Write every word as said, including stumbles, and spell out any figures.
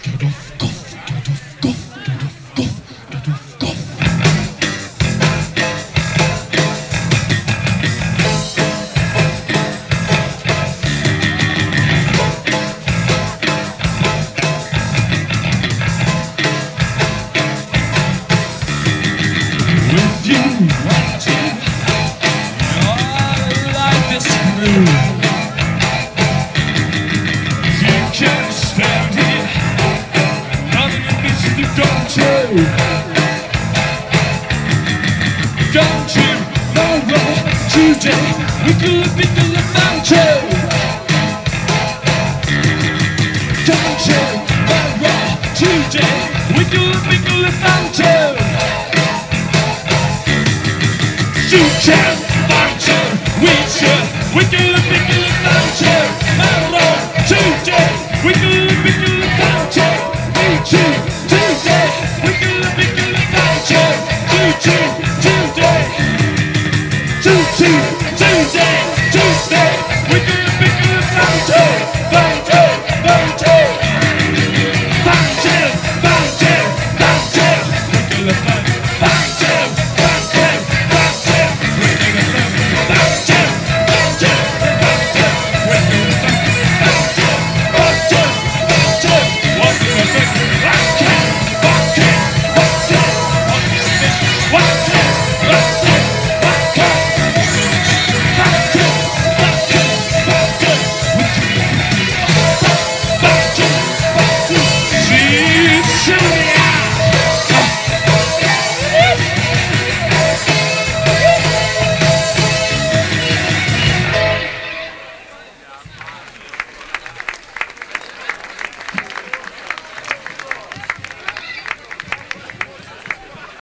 Don't you know today we could have been to the mountain? Don't you know today we could have been to the mountain? You can mountain with you, we could have been to the mountain. Hello, today we could have been to the mountain. Me too.